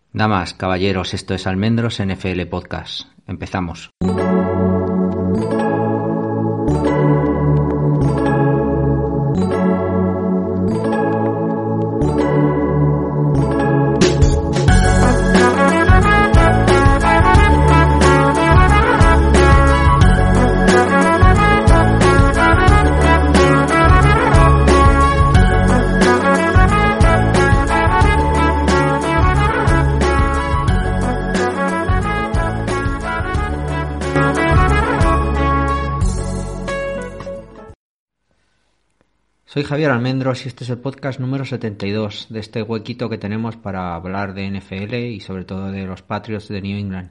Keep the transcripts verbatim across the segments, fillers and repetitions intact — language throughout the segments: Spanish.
Damas, caballeros, esto es Almendros N F L Podcast. Empezamos. Soy Javier Almendros y este es el podcast número setenta y dos de este huequito que tenemos para hablar de N F L y sobre todo de los Patriots de New England.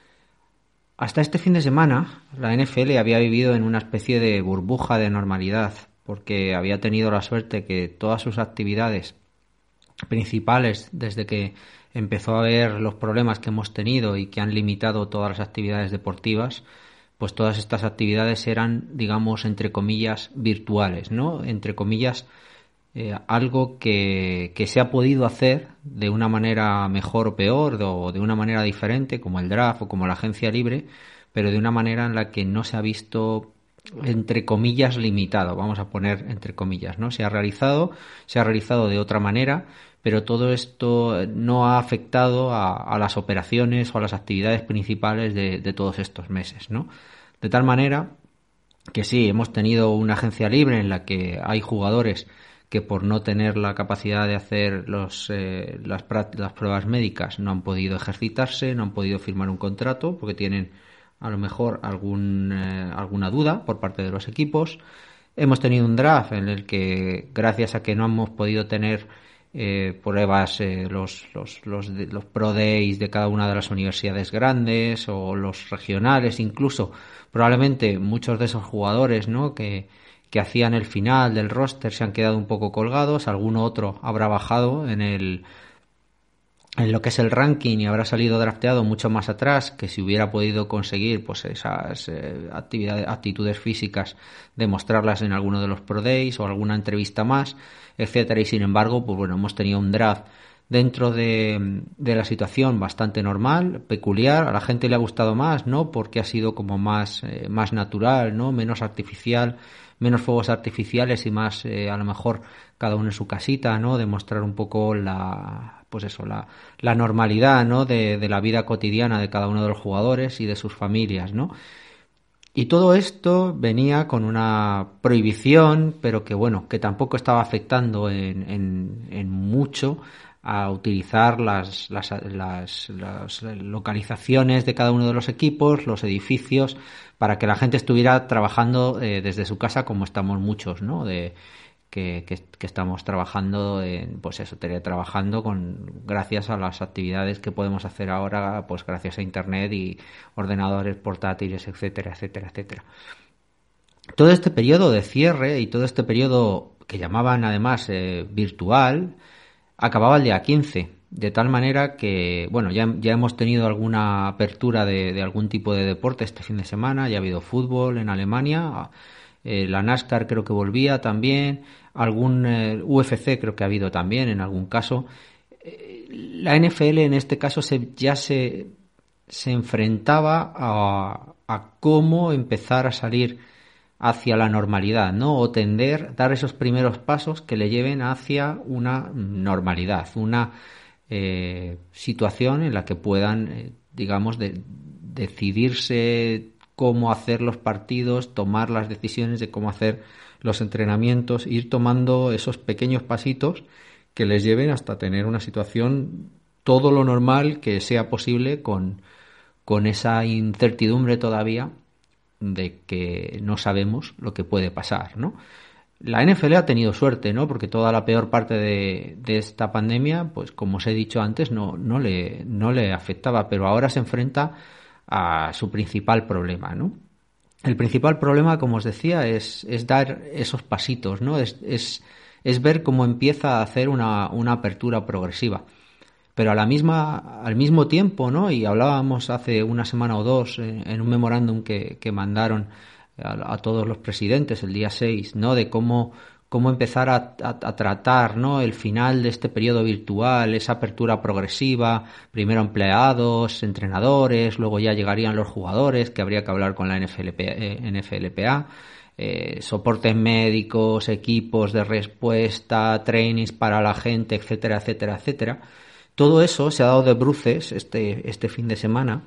Hasta este fin de semana la N F L había vivido en una especie de burbuja de normalidad porque había tenido la suerte que todas sus actividades principales desde que empezó a haber los problemas que hemos tenido y que han limitado todas las actividades deportivas, pues todas estas actividades eran, digamos, entre comillas, virtuales, ¿no? Entre comillas, eh, algo que, que se ha podido hacer de una manera mejor o peor, o de una manera diferente, como el draft o como la agencia libre, pero de una manera en la que no se ha visto, entre comillas, limitado, vamos a poner entre comillas, ¿no? Se ha realizado, se ha realizado de otra manera, pero todo esto no ha afectado a, a las operaciones o a las actividades principales de, de todos estos meses, ¿no? De tal manera que sí, hemos tenido una agencia libre en la que hay jugadores que por no tener la capacidad de hacer los, eh, las, las pruebas médicas no han podido ejercitarse, no han podido firmar un contrato porque tienen a lo mejor algún, eh, alguna duda por parte de los equipos. Hemos tenido un draft en el que, gracias a que no hemos podido tener Eh, pruebas, eh, los, los, los, de, los Pro Days de cada una de las universidades grandes o los regionales, incluso probablemente muchos de esos jugadores, ¿no? que, que hacían el final del roster se han quedado un poco colgados, alguno otro habrá bajado en el en lo que es el ranking y habrá salido drafteado mucho más atrás que si hubiera podido conseguir pues esas eh, actividades, actitudes físicas, demostrarlas en alguno de los Pro Days o alguna entrevista más, etcétera. Y sin embargo, pues bueno, hemos tenido un draft dentro de, de la situación bastante normal, peculiar. A la gente le ha gustado más, ¿no? Porque ha sido como más, eh, más natural, ¿no? Menos artificial, menos fuegos artificiales y más, eh, a lo mejor, cada uno en su casita, ¿no? Demostrar un poco la, pues eso, la, la normalidad, ¿no? De, de la vida cotidiana de cada uno de los jugadores y de sus familias, ¿no? Y todo esto venía con una prohibición, pero que bueno, que tampoco estaba afectando en, en, en mucho a utilizar las, las, las, las localizaciones de cada uno de los equipos, los edificios, para que la gente estuviera trabajando eh, desde su casa, como estamos muchos, ¿no? De que, que, que estamos trabajando, en, pues eso, teletrabajando con, gracias a las actividades que podemos hacer ahora, pues gracias a internet y ordenadores portátiles, etcétera, etcétera, etcétera. Todo este periodo de cierre y todo este periodo que llamaban además eh, virtual, acababa el día quince, de tal manera que, bueno, ya, ya hemos tenido alguna apertura de, de algún tipo de deporte este fin de semana, ya ha habido fútbol en Alemania, eh, la NASCAR creo que volvía también, algún eh, U F C creo que ha habido también en algún caso. Eh, la N F L en este caso se, ya se, se enfrentaba a, a cómo empezar a salir hacia la normalidad, ¿no? O tender, dar esos primeros pasos que le lleven hacia una normalidad, una eh, situación en la que puedan, eh, digamos, de, decidirse cómo hacer los partidos, tomar las decisiones de cómo hacer los entrenamientos, ir tomando esos pequeños pasitos que les lleven hasta tener una situación todo lo normal que sea posible con, con esa incertidumbre todavía de que no sabemos lo que puede pasar, ¿no? La N F L ha tenido suerte, ¿no? Porque toda la peor parte de, de esta pandemia, pues como os he dicho antes, no, no, le, no le afectaba, pero ahora se enfrenta a su principal problema, ¿no? El principal problema, como os decía, es, es dar esos pasitos, ¿no? Es, es, es ver cómo empieza a hacer una, una apertura progresiva. Pero a la misma, al mismo tiempo, ¿no? Y hablábamos hace una semana o dos en, en un memorándum que, que mandaron a, a todos los presidentes el día seis, ¿no? De cómo, cómo empezar a, a, a tratar, ¿no?, el final de este periodo virtual, esa apertura progresiva, primero empleados, entrenadores, luego ya llegarían los jugadores, que habría que hablar con la N F L P A, eh, N F L P A eh, soportes médicos, equipos de respuesta, trainings para la gente, etcétera, etcétera, etcétera. Todo eso se ha dado de bruces este, este fin de semana,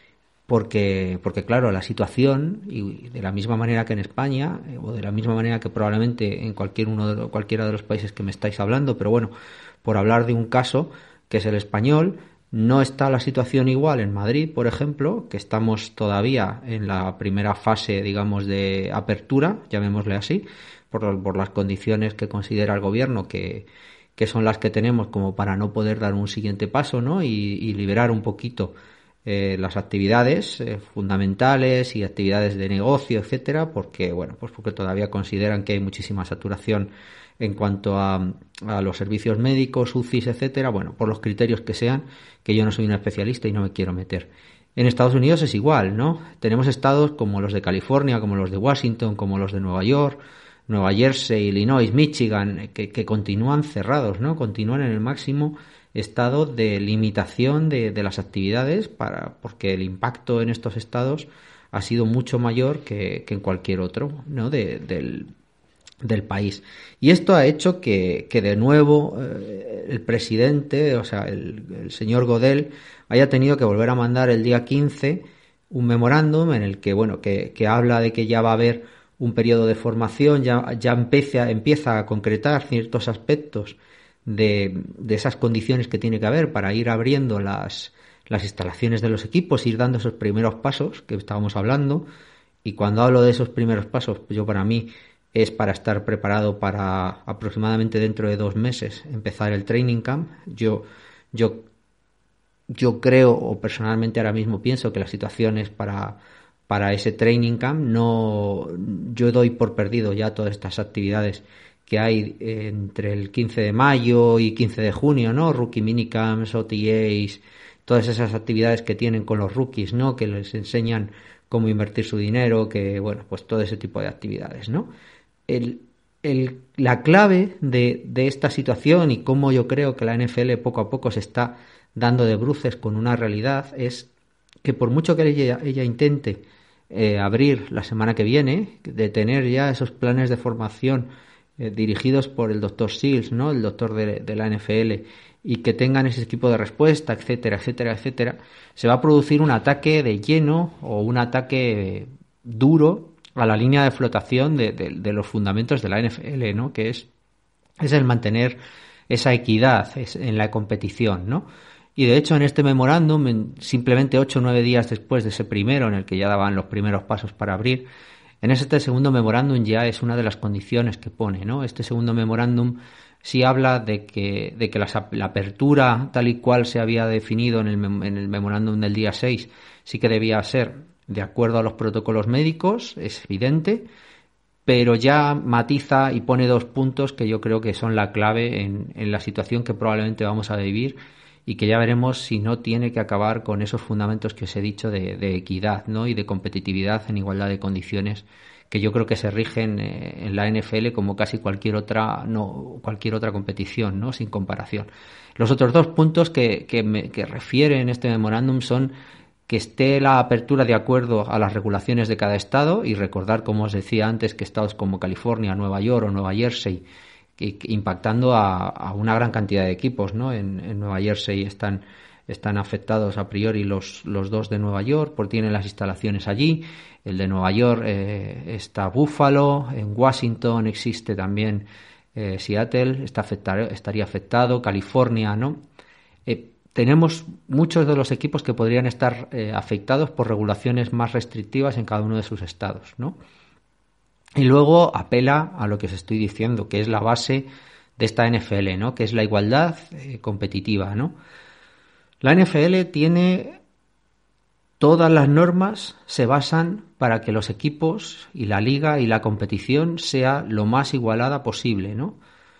porque, porque claro, la situación, y de la misma manera que en España, o de la misma manera que probablemente en cualquier uno de los, cualquiera de los países que me estáis hablando, pero bueno, por hablar de un caso que es el español, no está la situación igual en Madrid, por ejemplo, que estamos todavía en la primera fase, digamos, de apertura, llamémosle así, por, por las condiciones que considera el gobierno que, que son las que tenemos como para no poder dar un siguiente paso, ¿no? Y, y liberar un poquito Eh, las actividades eh, fundamentales y actividades de negocio, etcétera, porque bueno, pues porque todavía consideran que hay muchísima saturación en cuanto a, a los servicios médicos, U C Is, etcétera, bueno, por los criterios que sean, que yo no soy un especialista y no me quiero meter. En Estados Unidos es igual, ¿no? Tenemos estados como los de California, como los de Washington, como los de Nueva York, Nueva Jersey, Illinois, Michigan, que, que continúan cerrados, ¿no? Continúan en el máximo estado de limitación de, de las actividades, para porque el impacto en estos estados ha sido mucho mayor que, que en cualquier otro, ¿no?, de, del, del país. Y esto ha hecho que, que de nuevo eh, el presidente, o sea, el, el señor Godel, haya tenido que volver a mandar el día quince un memorándum en el que, bueno, que, que habla de que ya va a haber un periodo de formación, ya, ya empieza, empieza a concretar ciertos aspectos De, de esas condiciones que tiene que haber para ir abriendo las, las instalaciones de los equipos, ir dando esos primeros pasos que estábamos hablando. Y cuando hablo de esos primeros pasos, pues yo para mí es para estar preparado para aproximadamente dentro de dos meses empezar el training camp. Yo, yo, yo creo, o personalmente ahora mismo pienso que la situación es para, para ese training camp. No, yo doy por perdido ya todas estas actividades que hay entre el quince de mayo y quince de junio, ¿no? Rookie minicamps, O T As, todas esas actividades que tienen con los rookies, ¿no? Que les enseñan cómo invertir su dinero, que, bueno, pues todo ese tipo de actividades, ¿no? El, el, la clave de, de esta situación y cómo yo creo que la N F L poco a poco se está dando de bruces con una realidad es que por mucho que ella, ella intente eh, abrir la semana que viene, de tener ya esos planes de formación Eh, dirigidos por el doctor Seals, ¿no?, el doctor de, de la N F L, y que tengan ese equipo de respuesta, etcétera, etcétera, etcétera, se va a producir un ataque de lleno o un ataque duro a la línea de flotación de, de, de los fundamentos de la N F L, ¿no?, que es, es el mantener esa equidad en la competición, ¿no? Y de hecho en este memorándum, en simplemente ocho o nueve días después de ese primero, en el que ya daban los primeros pasos para abrir, en este segundo memorándum ya es una de las condiciones que pone, ¿no? Este segundo memorándum sí habla de que, de que la, la apertura tal y cual se había definido en el, en el memorándum del día seis sí que debía ser de acuerdo a los protocolos médicos, es evidente, pero ya matiza y pone dos puntos que yo creo que son la clave en, en la situación que probablemente vamos a vivir, y que ya veremos si no tiene que acabar con esos fundamentos que os he dicho de, de equidad, ¿no?, y de competitividad en igualdad de condiciones, que yo creo que se rigen eh, en la N F L como casi cualquier otra, no, cualquier otra competición, ¿no?, sin comparación. Los otros dos puntos que, que, me, que refiere en este memorándum son que esté la apertura de acuerdo a las regulaciones de cada estado, y recordar, como os decía antes, que estados como California, Nueva York o Nueva Jersey, que, que impactando a, a una gran cantidad de equipos, ¿no? En, en Nueva Jersey están, están afectados a priori los, los dos de Nueva York, porque tienen las instalaciones allí. El de Nueva York eh, está Buffalo, en Washington existe también eh, Seattle, está afectar, estaría afectado, California, ¿no? Eh, tenemos muchos de los equipos que podrían estar eh, afectados por regulaciones más restrictivas en cada uno de sus estados, ¿no? Y luego apela a lo que os estoy diciendo, que es la base de esta N F L, ¿no?, que es la igualdad eh, competitiva, ¿no? La N F L tiene todas las normas, se basan para que los equipos y la liga y la competición sea lo más igualada posible, ¿no?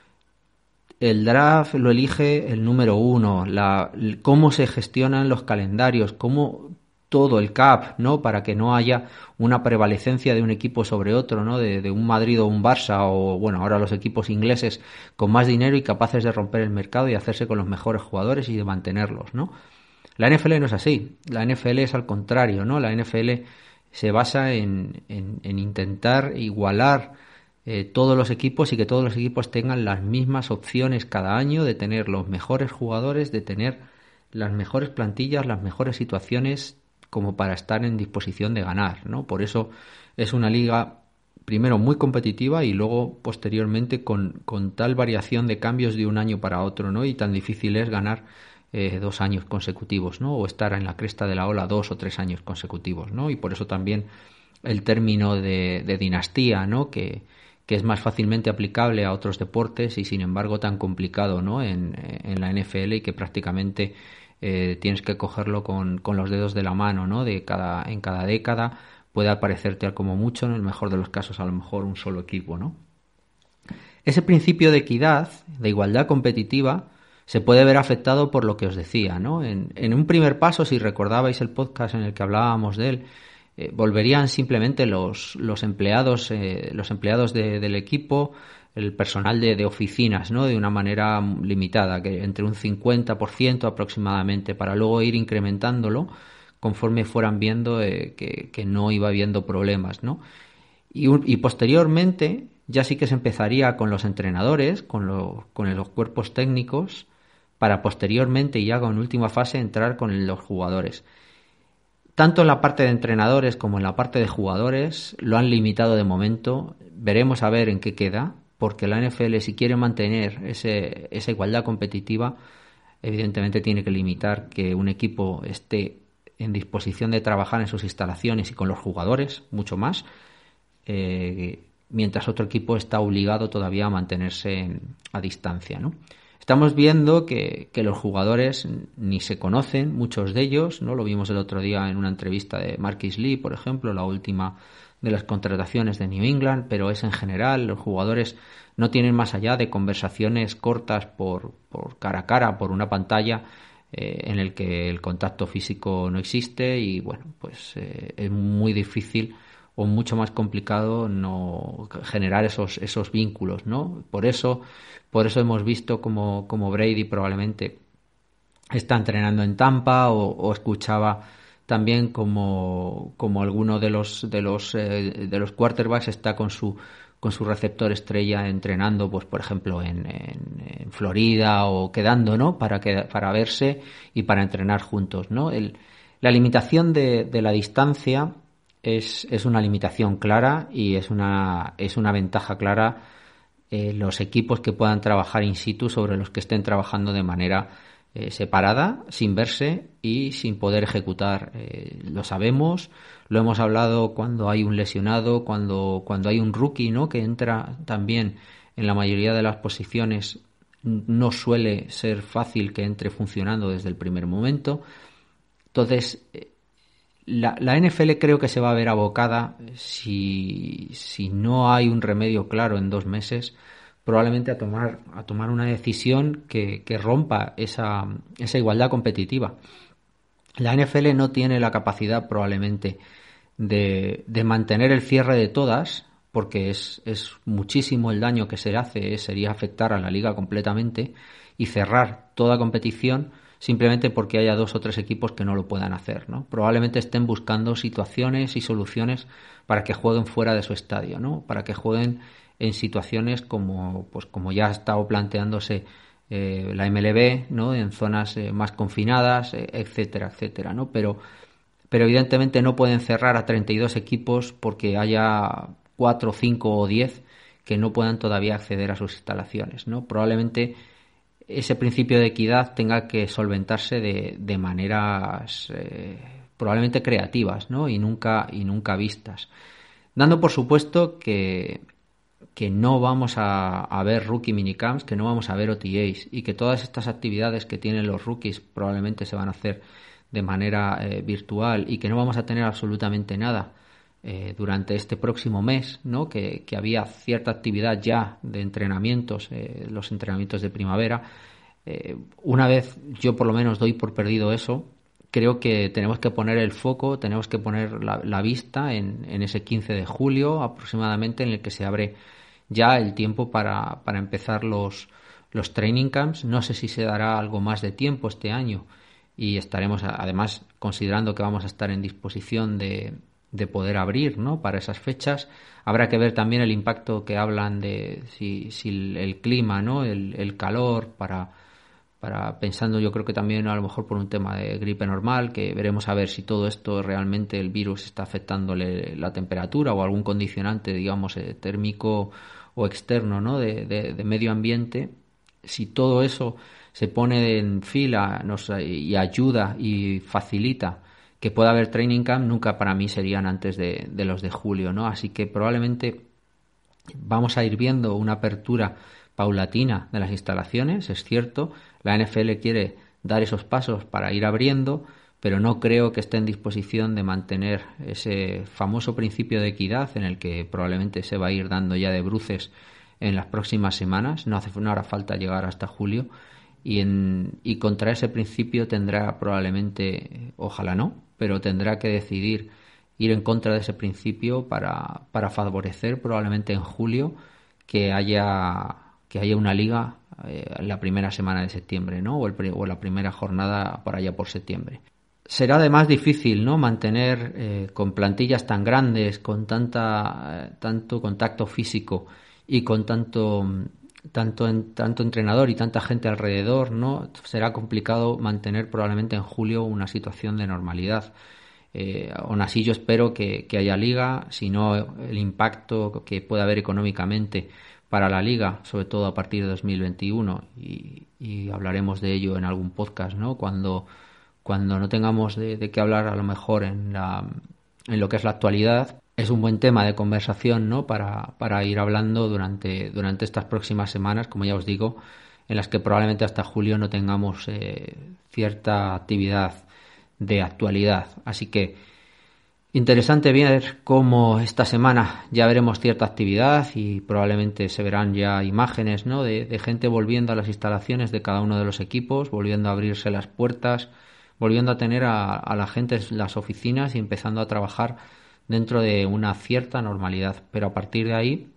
El draft lo elige el número uno, la, cómo se gestionan los calendarios, cómo todo el cap, ¿no? Para que no haya una prevalecencia de un equipo sobre otro, ¿no? De, de un Madrid o un Barça o, bueno, ahora los equipos ingleses con más dinero y capaces de romper el mercado y hacerse con los mejores jugadores y de mantenerlos, ¿no? La N F L no es así. La N F L es al contrario, ¿no? La N F L se basa en, en, en intentar igualar eh, todos los equipos y que todos los equipos tengan las mismas opciones cada año de tener los mejores jugadores, de tener las mejores plantillas, las mejores situaciones como para estar en disposición de ganar, ¿no? Por eso es una liga primero muy competitiva y luego posteriormente con, con tal variación de cambios de un año para otro, ¿no? Y tan difícil es ganar eh, dos años consecutivos, ¿no? O estar en la cresta de la ola dos o tres años consecutivos, ¿no? Y por eso también el término de, de dinastía, ¿no? Que, que es más fácilmente aplicable a otros deportes y sin embargo tan complicado, ¿no? En, en la N F L y que prácticamente eh, tienes que cogerlo con, con los dedos de la mano, ¿no? De cada, en cada década puede aparecerte como mucho, en el mejor de los casos a lo mejor un solo equipo, ¿no? Ese principio de equidad, de igualdad competitiva, se puede ver afectado por lo que os decía, ¿no? En, en un primer paso, si recordabais el podcast en el que hablábamos de él, eh, volverían simplemente los, los empleados, eh, los empleados de, del equipo, el personal de, de oficinas, ¿no? De una manera limitada, que entre un cincuenta por ciento aproximadamente, para luego ir incrementándolo conforme fueran viendo eh, que, que no iba habiendo problemas, ¿no? Y, un, y posteriormente ya sí que se empezaría con los entrenadores, con, lo, con los cuerpos técnicos, para posteriormente y ya con última fase entrar con los jugadores. Tanto en la parte de entrenadores como en la parte de jugadores lo han limitado de momento. Veremos a ver en qué queda, porque la N F L, si quiere mantener ese, esa igualdad competitiva, evidentemente tiene que limitar que un equipo esté en disposición de trabajar en sus instalaciones y con los jugadores, mucho más, eh, mientras otro equipo está obligado todavía a mantenerse en, a distancia, ¿no? Estamos viendo que, que los jugadores ni se conocen, muchos de ellos, ¿no? Lo vimos el otro día en una entrevista de Marquis Lee, por ejemplo, la última de las contrataciones de New England, pero es en general, los jugadores no tienen más allá de conversaciones cortas por, por cara a cara, por una pantalla, eh, en el que el contacto físico no existe y, bueno, pues eh, es muy difícil o mucho más complicado no generar esos esos vínculos, ¿no? Por eso por eso hemos visto como, como Brady probablemente está entrenando en Tampa o, o escuchaba también como, como alguno de los de los eh, de los quarterbacks está con su con su receptor estrella entrenando, pues por ejemplo en, en, en Florida o quedando, ¿no? Para que, para verse y para entrenar juntos, ¿no? El, la limitación de, de la distancia Es, es una limitación clara y es una, es una ventaja clara eh, los equipos que puedan trabajar in situ sobre los que estén trabajando de manera eh, separada, sin verse y sin poder ejecutar. Eh, lo sabemos, lo hemos hablado cuando hay un lesionado, cuando, cuando hay un rookie, ¿no? Que entra también en la mayoría de las posiciones. No suele ser fácil que entre funcionando desde el primer momento. Entonces, eh, La, la N F L creo que se va a ver abocada, si, si no hay un remedio claro en dos meses, probablemente a tomar, a tomar una decisión que, que rompa esa, esa igualdad competitiva. La N F L no tiene la capacidad probablemente de, de mantener el cierre de todas, porque es, es muchísimo el daño que se hace, sería afectar a la liga completamente y cerrar toda competición simplemente porque haya dos o tres equipos que no lo puedan hacer, ¿no? Probablemente estén buscando situaciones y soluciones para que jueguen fuera de su estadio, ¿no? Para que jueguen en situaciones como, pues como ya ha estado planteándose eh, la M L B, ¿no? En zonas eh, más confinadas, eh, etcétera, etcétera, ¿no? Pero, pero evidentemente no pueden cerrar a treinta y dos equipos porque haya cuatro, cinco o diez que no puedan todavía acceder a sus instalaciones, ¿no? Probablemente ese principio de equidad tenga que solventarse de, de maneras eh, probablemente creativas, ¿no? y nunca y nunca vistas, dando por supuesto que que no vamos a, a ver rookie minicamps, que no vamos a ver O T As y que todas estas actividades que tienen los rookies probablemente se van a hacer de manera eh, virtual y que no vamos a tener absolutamente nada Eh, durante este próximo mes, ¿no? que, que había cierta actividad ya de entrenamientos, eh, los entrenamientos de primavera. Eh, una vez yo por lo menos doy por perdido eso, creo que tenemos que poner el foco, tenemos que poner la, la vista en, en ese quince de julio aproximadamente, en el que se abre ya el tiempo para, para empezar los, los training camps. No sé si se dará algo más de tiempo este año y estaremos además considerando que vamos a estar en disposición de, de poder abrir, ¿no?, para esas fechas. Habrá que ver también el impacto que hablan de si, si el, el clima, ¿no?, el, el calor, para, para pensando yo creo que también a lo mejor por un tema de gripe normal, que veremos a ver si todo esto realmente el virus está afectándole la temperatura o algún condicionante, digamos, eh, térmico o externo, ¿no?, de, de, de medio ambiente. Si todo eso se pone en fila nos, y ayuda y facilita que pueda haber training camp, nunca para mí serían antes de, de los de julio, ¿no? Así que probablemente vamos a ir viendo una apertura paulatina de las instalaciones. Es cierto, la N F L quiere dar esos pasos para ir abriendo, pero no creo que esté en disposición de mantener ese famoso principio de equidad en el que probablemente se va a ir dando ya de bruces en las próximas semanas. No hace no hará falta llegar hasta julio y, en, y contra ese principio tendrá probablemente, ojalá no, pero tendrá que decidir ir en contra de ese principio para, para favorecer probablemente en julio que haya que haya una liga eh, la primera semana de septiembre, ¿no?, o, el, o la primera jornada por allá por septiembre. Será además difícil, ¿no?, mantener eh, con plantillas tan grandes, con tanta eh, tanto contacto físico y con tanto tanto en, tanto entrenador y tanta gente alrededor, ¿no? Será complicado mantener probablemente en julio una situación de normalidad. Eh, aún así yo espero que, que haya liga, si no el impacto que pueda haber económicamente para la liga, sobre todo a partir de dos mil veintiuno, y, y hablaremos de ello en algún podcast, ¿no?, cuando cuando no tengamos de, de qué hablar a lo mejor en la en lo que es la actualidad. Es un buen tema de conversación, ¿no?, para, para ir hablando durante, durante estas próximas semanas, como ya os digo, en las que probablemente hasta julio no tengamos eh, cierta actividad de actualidad. Así que interesante ver cómo esta semana ya veremos cierta actividad y probablemente se verán ya imágenes, ¿no?, de, de gente volviendo a las instalaciones de cada uno de los equipos, volviendo a abrirse las puertas, volviendo a tener a, a la gente en las oficinas y empezando a trabajar dentro de una cierta normalidad. Pero a partir de ahí,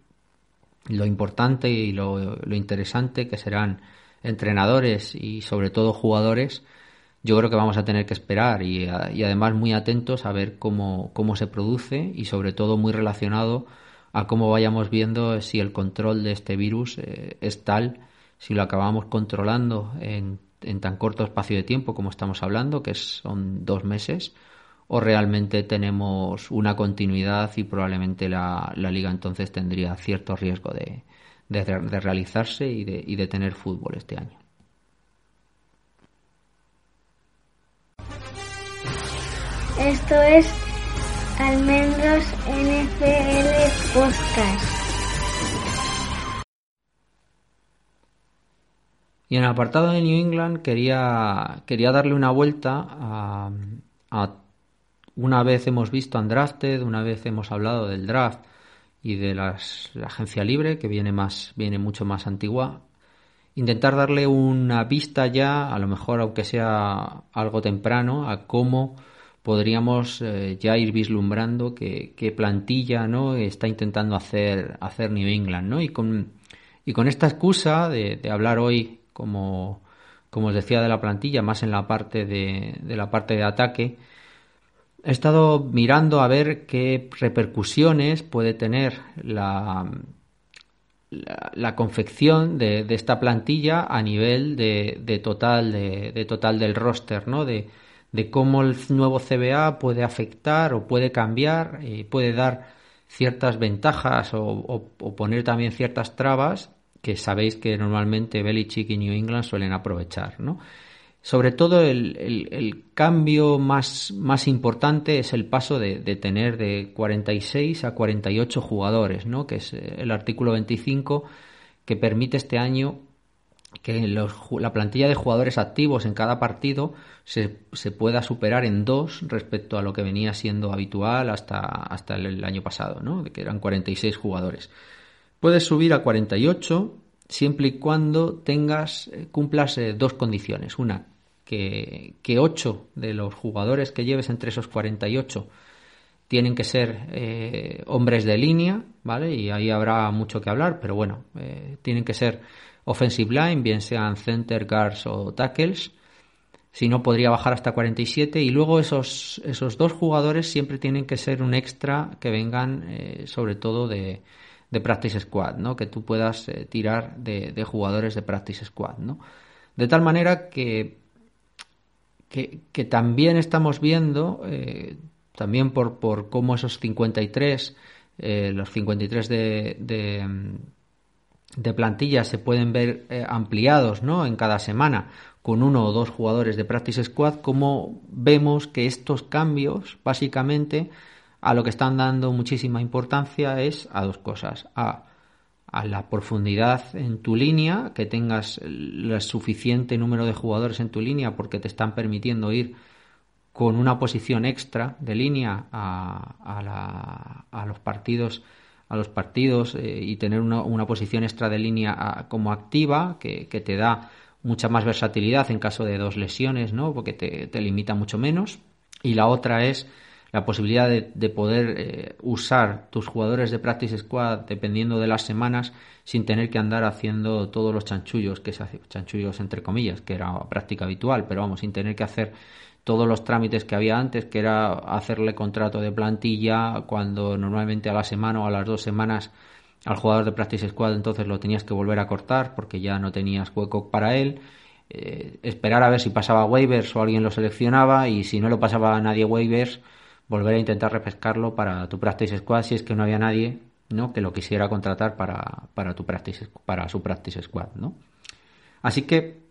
lo importante y lo, lo interesante que serán entrenadores y sobre todo jugadores, yo creo que vamos a tener que esperar y, y además muy atentos a ver cómo, cómo se produce y sobre todo muy relacionado a cómo vayamos viendo si el control de este virus eh, es tal, si lo acabamos controlando en, en tan corto espacio de tiempo como estamos hablando, que son dos meses, o realmente tenemos una continuidad y probablemente la, la liga entonces tendría cierto riesgo de, de, de realizarse y de, y de tener fútbol este año. Esto es Almendros N F L Podcast. Y en el apartado de New England quería, quería darle una vuelta a, a una vez hemos visto Undrafted, una vez hemos hablado del draft y de las, la agencia libre, que viene más viene mucho más antigua. Intentar darle una vista ya, a lo mejor aunque sea algo temprano, a cómo podríamos eh, ya ir vislumbrando qué, qué plantilla, ¿no?, está intentando hacer hacer New England, ¿no? Y con y con esta excusa de, de hablar hoy, como como os decía, de la plantilla, más en la parte de, de la parte de ataque, he estado mirando a ver qué repercusiones puede tener la, la, la confección de, de esta plantilla a nivel de, de total de, de total del roster, ¿no? De, de cómo el nuevo C B A puede afectar o puede cambiar, eh, puede dar ciertas ventajas o, o, o poner también ciertas trabas que sabéis que normalmente Belichick y New England suelen aprovechar, ¿no? Sobre todo el, el, el cambio más, más importante es el paso de, de tener de cuarenta y seis a cuarenta y ocho jugadores, ¿no?, que es el artículo veinticinco, que permite este año que los, la plantilla de jugadores activos en cada partido se, se pueda superar en dos respecto a lo que venía siendo habitual hasta, hasta el, el año pasado, ¿no?, que eran cuarenta y seis jugadores. Puedes subir a cuarenta y ocho siempre y cuando tengas cumplas eh, dos condiciones. Una, que, que ocho de los jugadores que lleves entre esos cuarenta y ocho tienen que ser eh, hombres de línea, ¿vale? Y ahí habrá mucho que hablar, pero bueno, eh, tienen que ser offensive line, bien sean center, guards o tackles. Si no, podría bajar hasta cuarenta y siete. Y luego esos, esos dos jugadores siempre tienen que ser un extra que vengan eh, sobre todo de, de practice squad, ¿no? Que tú puedas eh, tirar de, de jugadores de practice squad, ¿no? De tal manera que, que, que también estamos viendo... Eh, También por, por cómo esos cincuenta y tres, eh, los cincuenta y tres de, de, de plantilla se pueden ver eh, ampliados, ¿no? En cada semana con uno o dos jugadores de Practice Squad, como vemos que estos cambios, básicamente, a lo que están dando muchísima importancia es a dos cosas. A, a la profundidad en tu línea, que tengas el suficiente número de jugadores en tu línea porque te están permitiendo ir con una posición extra de línea a, a, la, a los partidos a los partidos eh, y tener una, una posición extra de línea a, como activa que, que te da mucha más versatilidad en caso de dos lesiones, ¿no? Porque te, te limita mucho menos. Y la otra es la posibilidad de, de poder eh, usar tus jugadores de Practice Squad dependiendo de las semanas sin tener que andar haciendo todos los chanchullos que se hace, chanchullos entre comillas, que era práctica habitual, pero vamos, sin tener que hacer todos los trámites que había antes, que era hacerle contrato de plantilla cuando normalmente a la semana o a las dos semanas al jugador de Practice Squad entonces lo tenías que volver a cortar porque ya no tenías hueco para él, eh, esperar a ver si pasaba waivers o alguien lo seleccionaba, y si no lo pasaba a nadie waivers, volver a intentar repescarlo para tu Practice Squad si es que no había nadie, ¿no?, que lo quisiera contratar para, para, tu practice, para su Practice Squad, ¿no? Así que,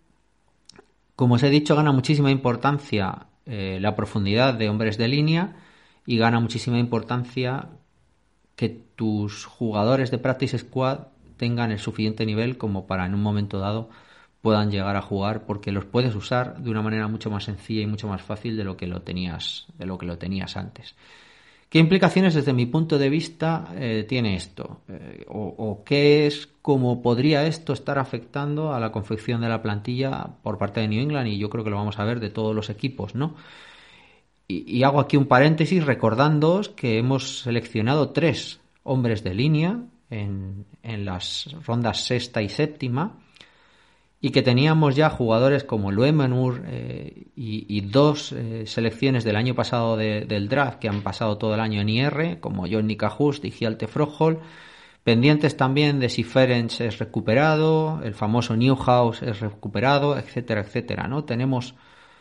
como os he dicho, gana muchísima importancia eh, la profundidad de hombres de línea, y gana muchísima importancia que tus jugadores de Practice Squad tengan el suficiente nivel como para en un momento dado puedan llegar a jugar, porque los puedes usar de una manera mucho más sencilla y mucho más fácil de lo que lo tenías, de lo que lo tenías antes. ¿Qué implicaciones desde mi punto de vista eh, tiene esto? Eh, o, ¿O qué es, cómo podría esto estar afectando a la confección de la plantilla por parte de New England? Y yo creo que lo vamos a ver de todos los equipos, ¿no? Y, y hago aquí un paréntesis recordándoos que hemos seleccionado tres hombres de línea en, en las rondas sexta y séptima, y que teníamos ya jugadores como Luemanur eh, y, y dos eh, selecciones del año pasado de, del draft que han pasado todo el año en I R, como Johnny Cajust y Hjalte Froholm, pendientes también de si Ferenc es recuperado, el famoso Newhouse es recuperado, etcétera, etcétera, ¿no? Tenemos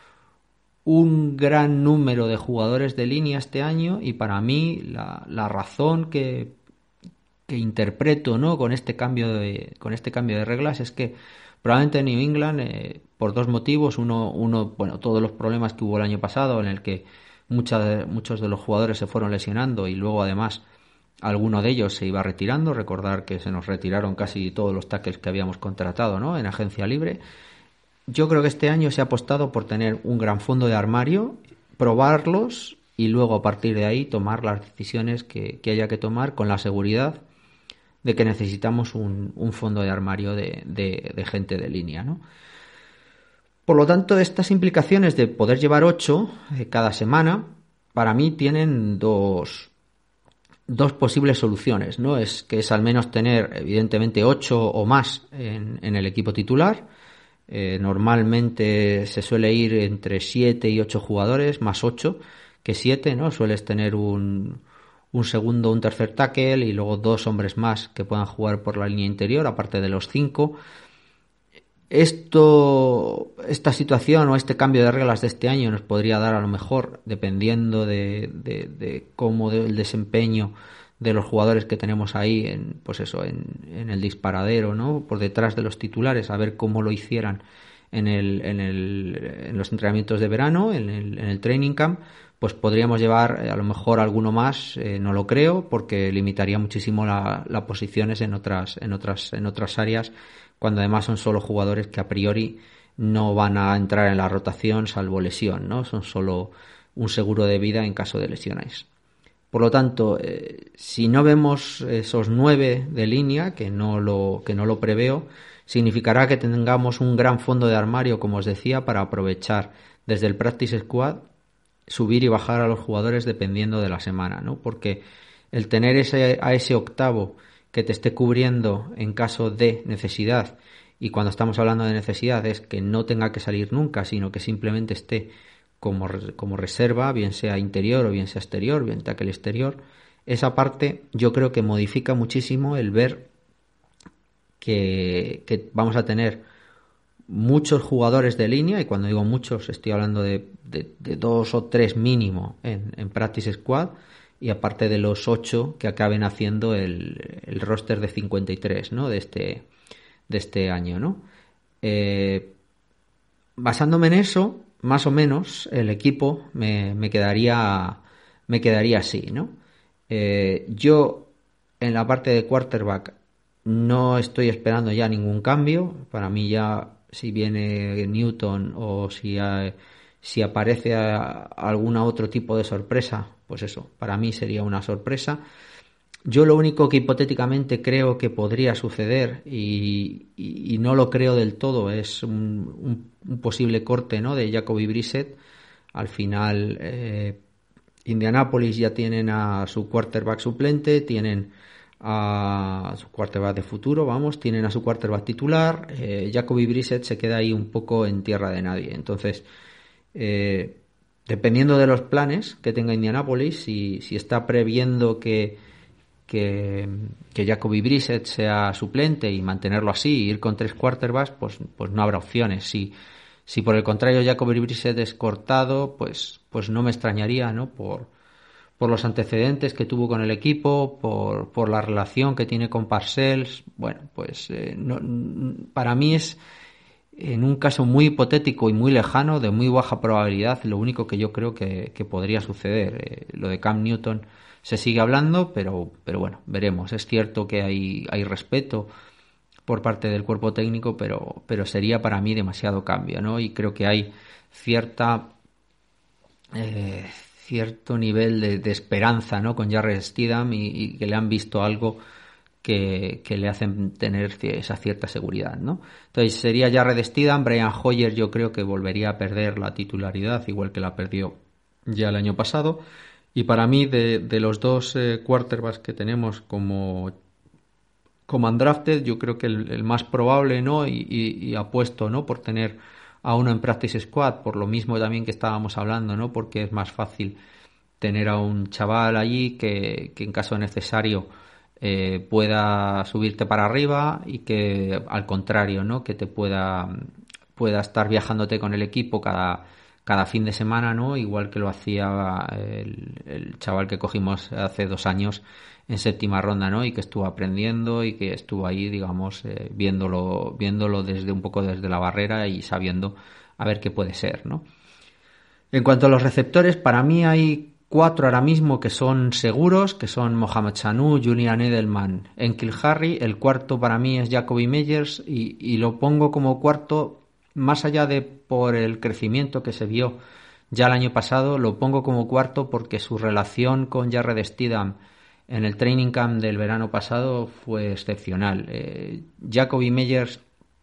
un gran número de jugadores de línea este año, y para mí la, la razón que, que interpreto, ¿no?, con este cambio de, con este cambio de reglas es que probablemente New England, eh, por dos motivos. Uno, uno, bueno, todos los problemas que hubo el año pasado, en el que mucha de, muchos de los jugadores se fueron lesionando, y luego además alguno de ellos se iba retirando. Recordar que se nos retiraron casi todos los tackles que habíamos contratado, ¿no?, en agencia libre. Yo creo que este año se ha apostado por tener un gran fondo de armario, probarlos y luego a partir de ahí tomar las decisiones que, que haya que tomar, con la seguridad de que necesitamos un, un fondo de armario de, de, de gente de línea, ¿no? Por lo tanto, estas implicaciones de poder llevar ocho eh, cada semana, para mí tienen dos, dos posibles soluciones, ¿no? Es que es al menos tener, evidentemente, ocho o más en, en el equipo titular. Eh, normalmente se suele ir entre siete y ocho jugadores, más ocho que siete, ¿no? Sueles tener un... un segundo, un tercer tackle y luego dos hombres más que puedan jugar por la línea interior, aparte de los cinco. Esto, esta situación o este cambio de reglas de este año nos podría dar, a lo mejor, dependiendo de, de, de cómo de, el desempeño de los jugadores que tenemos ahí en, pues eso, en, en el disparadero, ¿no?, por detrás de los titulares, a ver cómo lo hicieran en el, en el, en los entrenamientos de verano, en el, en el training camp. Pues podríamos llevar eh, a lo mejor alguno más, eh, no lo creo, porque limitaría muchísimo las la posiciones en otras, en otras, en otras áreas, cuando además son solo jugadores que a priori no van a entrar en la rotación salvo lesión, ¿no? Son solo un seguro de vida en caso de lesiones. Por lo tanto, eh, si no vemos esos nueve de línea, que no lo, que no lo preveo, significará que tengamos un gran fondo de armario, como os decía, para aprovechar desde el Practice Squad, subir y bajar a los jugadores dependiendo de la semana, ¿no? Porque el tener ese, a ese octavo que te esté cubriendo en caso de necesidad, y cuando estamos hablando de necesidad es que no tenga que salir nunca, sino que simplemente esté como, como reserva, bien sea interior o bien sea exterior, bien sea que el exterior, esa parte yo creo que modifica muchísimo el ver que, que vamos a tener muchos jugadores de línea, y cuando digo muchos estoy hablando de, de, de dos o tres mínimo en, en Practice Squad, y aparte de los ocho que acaben haciendo el, el roster de cincuenta y tres, ¿no? de este de este año, ¿no? Eh, basándome en eso, más o menos el equipo me, me quedaría me quedaría así, ¿no? Eh, yo en la parte de quarterback no estoy esperando ya ningún cambio. Para mí ya, si viene Newton o si hay, si aparece a, a alguna otro tipo de sorpresa, pues eso, para mí sería una sorpresa. Yo lo único que hipotéticamente creo que podría suceder, y, y, y no lo creo del todo, es un, un, un posible corte, ¿no?, de Jacoby Brissett. Al final, eh, Indianapolis ya tienen a su quarterback suplente, tienen a su quarterback de futuro, vamos, tienen a su quarterback titular. eh, Jacoby Brissett se queda ahí un poco en tierra de nadie. Entonces, eh, dependiendo de los planes que tenga Indianapolis, si, si está previendo que que, que Jacoby Brissett sea suplente y mantenerlo así, ir con tres quarterbacks, pues, pues no habrá opciones. Si, si por el contrario Jacoby Brissett es cortado, pues, pues no me extrañaría, ¿no? Por, por los antecedentes que tuvo con el equipo, por, por la relación que tiene con Parcells. Bueno, pues eh, no, para mí es, en un caso muy hipotético y muy lejano, de muy baja probabilidad, lo único que yo creo que, que podría suceder. Eh, lo de Cam Newton se sigue hablando, pero, pero bueno, veremos. Es cierto que hay, hay respeto por parte del cuerpo técnico, pero, pero sería para mí demasiado cambio, ¿no? Y creo que hay cierta eh, cierto nivel de, de esperanza, ¿no?, con Jarrett Stidham, y, y que le han visto algo que, que le hacen tener esa cierta seguridad, ¿no? Entonces sería Jarrett Stidham. Brian Hoyer yo creo que volvería a perder la titularidad, igual que la perdió ya el año pasado. Y para mí, de, de los dos eh, quarterbacks que tenemos como, como undrafted, yo creo que el, el más probable, ¿no? Y, y, y apuesto, ¿no?, por tener a uno en Practice Squad, por lo mismo también que estábamos hablando, ¿no?, porque es más fácil tener a un chaval allí que, que en caso necesario eh, pueda subirte para arriba, y que al contrario, ¿no?, que te pueda, pueda estar viajándote con el equipo cada cada fin de semana, ¿no?, igual que lo hacía el, el chaval que cogimos hace dos años en séptima ronda, ¿no?, y que estuvo aprendiendo y que estuvo ahí, digamos, eh, viéndolo viéndolo desde un poco desde la barrera y sabiendo a ver qué puede ser, ¿no? En cuanto a los receptores, para mí hay cuatro ahora mismo que son seguros, que son Mohamed Sanu, Julian Edelman, Enkil Harry. El cuarto para mí es Jacoby Meyers, y, y lo pongo como cuarto más allá de por el crecimiento que se vio ya el año pasado. Lo pongo como cuarto porque su relación con Jarrett Stidham en el training camp del verano pasado fue excepcional. Eh, Jacoby Meyers,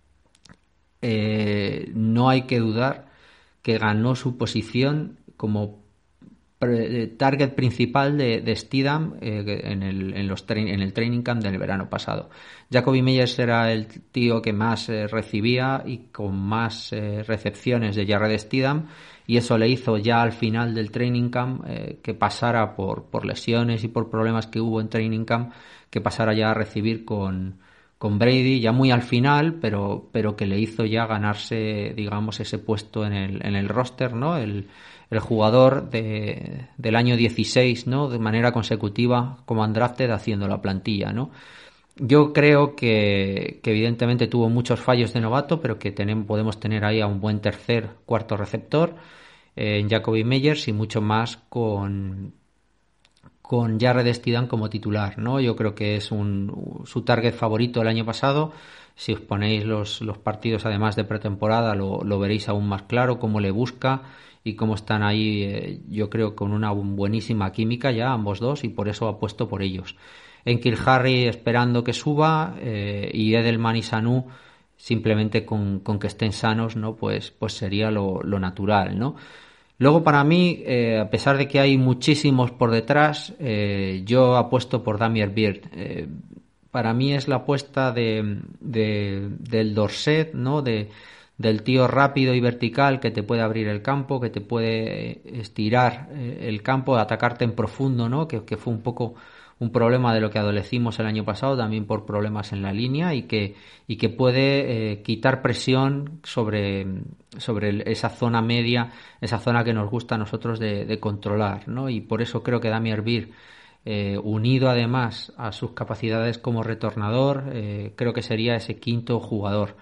eh, no hay que dudar que ganó su posición como target principal de, de Stidham eh, en, el, en, los tra- en el training camp del verano pasado. Jacoby Meyers era el tío que más eh, recibía y con más eh, recepciones de Jarrett Stidham, y eso le hizo ya al final del training camp eh, que pasara por, por lesiones y por problemas que hubo en training camp, que pasara ya a recibir con, con Brady ya muy al final, pero, pero que le hizo ya ganarse, digamos, ese puesto en el, en el roster, ¿no? El el jugador de, del año dieciséis, ¿no?, de manera consecutiva como undrafted, haciendo la plantilla, ¿no? Yo creo que, que evidentemente tuvo muchos fallos de novato, pero que tenemos, podemos tener ahí a un buen tercer, cuarto receptor eh, en Jacoby Meyers, y mucho más con con Jarrett Stidham como titular, ¿no? Yo creo que es un su target favorito el año pasado. Si os ponéis los, los partidos además de pretemporada, lo, lo veréis aún más claro, cómo le busca y cómo están ahí, eh, yo creo, con una buenísima química ya ambos dos, y por eso apuesto por ellos. Enkil Harry esperando que suba, eh, y Edelman y Sanu simplemente con, con que estén sanos, ¿no? Pues, pues sería lo, lo natural, ¿no? Luego, para mí, eh, a pesar de que hay muchísimos por detrás, eh, yo apuesto por Damier Byrd. Eh, para mí es la apuesta de, de, del Dorset, ¿no? De, del tío rápido y vertical que te puede abrir el campo, que te puede estirar el campo, atacarte en profundo, ¿no? Que, que fue un poco un problema de lo que adolecimos el año pasado, también por problemas en la línea, y que y que puede eh, quitar presión sobre, sobre esa zona media, esa zona que nos gusta a nosotros de, de controlar, ¿no? Y por eso creo que Damier Byrd, eh, unido además a sus capacidades como retornador, eh, creo que sería ese quinto jugador.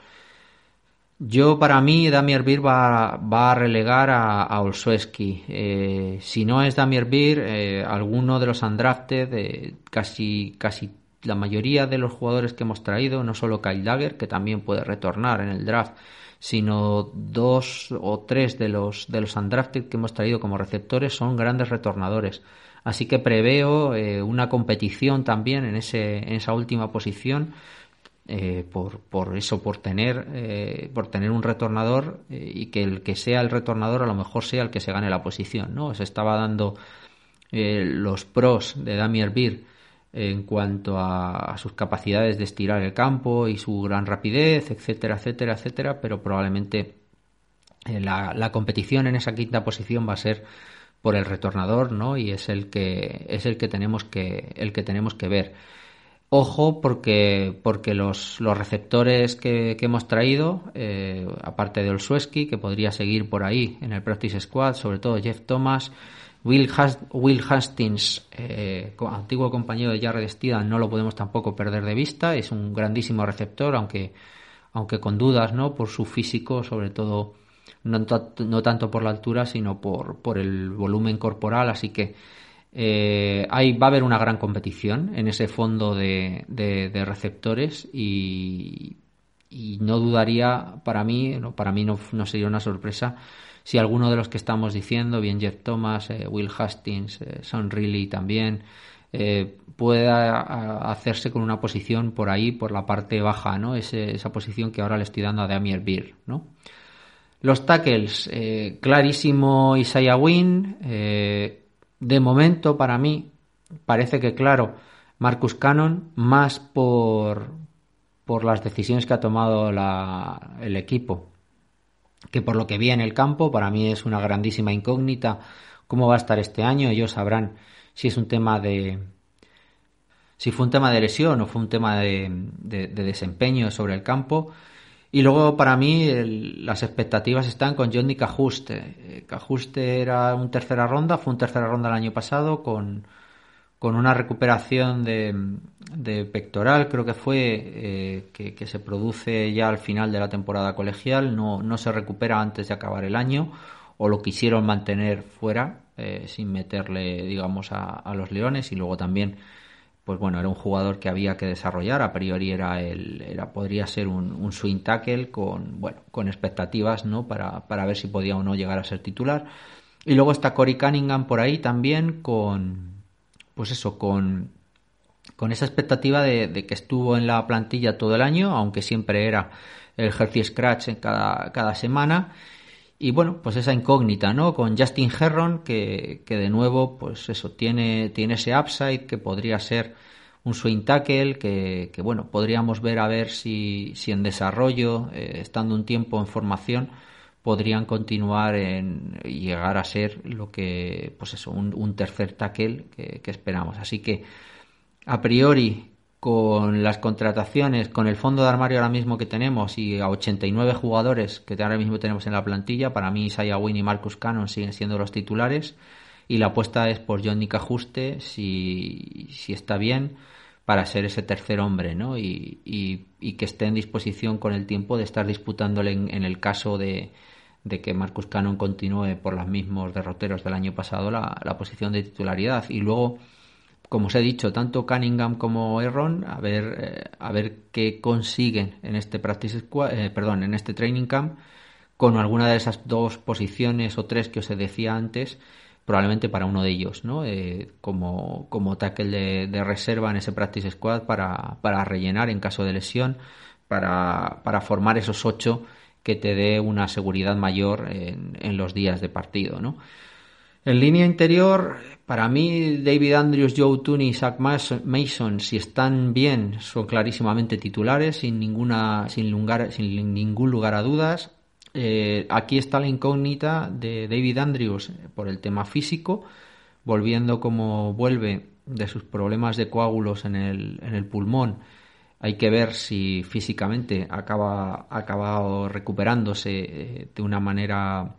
Yo, para mí, Damier Byrd va, va a relegar a, a Olszewski. Eh, si no es Damier Byrd, eh, alguno de los undrafted, eh, casi, casi la mayoría de los jugadores que hemos traído, no solo Kyle Dagger, que también puede retornar en el draft, sino dos o tres de los, de los undrafted que hemos traído como receptores son grandes retornadores. Así que preveo eh, una competición también en, ese, en esa última posición. Eh, por, por eso, por tener eh, por tener un retornador, eh, y que el que sea el retornador a lo mejor sea el que se gane la posición, ¿no? Se estaba dando eh, los pros de Damier Byrd en cuanto a, a sus capacidades de estirar el campo y su gran rapidez, etcétera, etcétera, etcétera, pero probablemente eh, la, la competición en esa quinta posición va a ser por el retornador, ¿no? Y es el que es el que tenemos que el que tenemos que ver. Ojo, porque porque los, los receptores que, que hemos traído, eh, aparte de Olszewski, que podría seguir por ahí en el Practice Squad, sobre todo Jeff Thomas, Will, Has, Will Hastings, eh, antiguo compañero de Jared Steedham, no lo podemos tampoco perder de vista, es un grandísimo receptor, aunque aunque con dudas, ¿no? Por su físico, sobre todo, no, no tanto por la altura, sino por, por el volumen corporal, así que Eh, ahí va a haber una gran competición en ese fondo de, de, de receptores, y, y no dudaría, para mí no, para mí no, no sería una sorpresa si alguno de los que estamos diciendo, bien Jeff Thomas, eh, Will Hastings, eh, Sean Riley también, eh, pueda a, hacerse con una posición por ahí, por la parte baja, ¿no? Ese, esa posición que ahora le estoy dando a Damier Byrd, ¿no? Los tackles, eh, clarísimo Isaiah Wynn. eh, De momento, para mí, parece que, claro, Marcus Cannon, más por, por las decisiones que ha tomado la, el equipo que por lo que vi en el campo. Para mí es una grandísima incógnita cómo va a estar este año. Ellos sabrán si es un tema de si fue un tema de lesión o fue un tema de, de, de desempeño sobre el campo. Y luego, para mí, el, las expectativas están con Johnny Cajuste. Cajuste era un tercera ronda, fue un tercera ronda el año pasado, con, con una recuperación de, de pectoral, creo que fue, eh, que, que se produce ya al final de la temporada colegial. No, no se recupera antes de acabar el año, o lo quisieron mantener fuera, eh, sin meterle, digamos, a, a los Leones. Y luego también, pues bueno, era un jugador que había que desarrollar. A priori era el, era podría ser un, un swing tackle con, bueno, con expectativas, ¿no? Para, para ver si podía o no llegar a ser titular. Y luego está Corey Cunningham por ahí también, con, pues eso, con, con esa expectativa de, de que estuvo en la plantilla todo el año, aunque siempre era el healthy scratch en cada, cada semana. Y bueno, pues esa incógnita, ¿no? Con Justin Herron, que, que de nuevo, pues eso, tiene, tiene ese upside, que podría ser un swing tackle, que, que bueno, podríamos ver a ver si, si en desarrollo, eh, estando un tiempo en formación, podrían continuar en, y llegar a ser lo que, pues eso, un, un tercer tackle que, que esperamos. Así que, a priori, con las contrataciones, con el fondo de armario ahora mismo que tenemos, y a ochenta y nueve jugadores que ahora mismo tenemos en la plantilla, para mí Isaiah Wynn y Marcus Cannon siguen siendo los titulares, y la apuesta es por Johnny Cajuste, si, si está bien, para ser ese tercer hombre, ¿no? Y, y, y que esté en disposición con el tiempo de estar disputándole en, en el caso de, de que Marcus Cannon continúe por los mismos derroteros del año pasado la, la posición de titularidad. Y luego, como os he dicho, tanto Cunningham como Herron, a ver, eh, a ver qué consiguen en este practice squad, eh, perdón, en este training camp, con alguna de esas dos posiciones o tres que os decía antes, probablemente para uno de ellos, ¿no? Eh, como, como tackle de, de reserva en ese practice squad para, para rellenar en caso de lesión, para, para formar esos ocho que te dé una seguridad mayor en, en los días de partido, ¿no? En línea interior, para mí, David Andrews, Joe Thuney y Zach Mason, si están bien, son clarísimamente titulares, sin ninguna, sin lugar, sin ningún lugar a dudas. Eh, aquí está la incógnita de David Andrews por el tema físico, volviendo como vuelve de sus problemas de coágulos en el, en el pulmón. Hay que ver si físicamente acaba acabado recuperándose eh, de una manera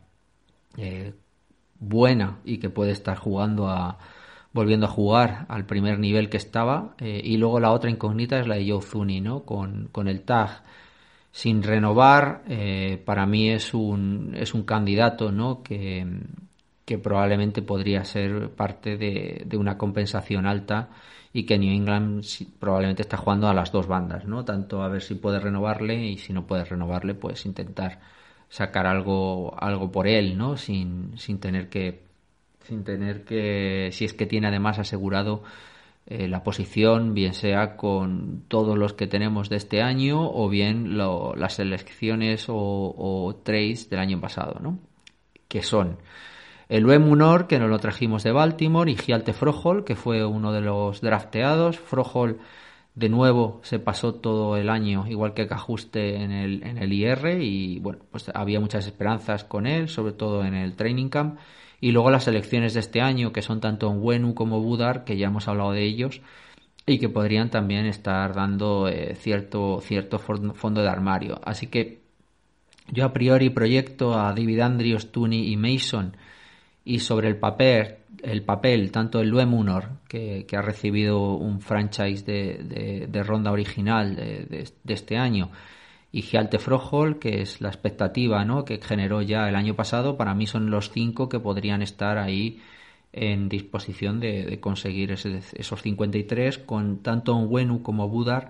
eh, buena y que puede estar jugando a volviendo a jugar al primer nivel que estaba. Eh, y luego la otra incógnita es la de Joe Thuney, ¿no? Con, con el tag sin renovar, eh, para mí es un es un candidato, ¿no? que, que probablemente podría ser parte de, de una compensación alta, y que New England probablemente está jugando a las dos bandas, ¿no? Tanto a ver si puede renovarle, y si no puede renovarle, pues intentar sacar algo algo por él, ¿no? Sin, sin tener que sin tener que si es que tiene además asegurado eh, la posición, bien sea con todos los que tenemos de este año o bien lo, las selecciones o, o trades del año pasado, ¿no? Que son el Lue Munor, que nos lo trajimos de Baltimore, y Hjalte Froholdt, que fue uno de los drafteados. Froholdt de nuevo se pasó todo el año, igual que Cajuste en el, en el I R, y bueno, pues había muchas esperanzas con él, sobre todo en el training camp. Y luego las selecciones de este año, que son tanto Onwenu como Budar, que ya hemos hablado de ellos, y que podrían también estar dando eh, cierto, cierto fondo de armario. Así que yo a priori proyecto a David Andrews, Thuney y Mason, y sobre el papel, el papel tanto el Lue Munor, que, que ha recibido un franchise de, de, de ronda original de, de, de este año, y Hjalte Froholdt, que es la expectativa, ¿no?, que generó ya el año pasado. Para mí son los cinco que podrían estar ahí en disposición de, de conseguir ese, esos cincuenta y tres, con tanto Onwenu como Budar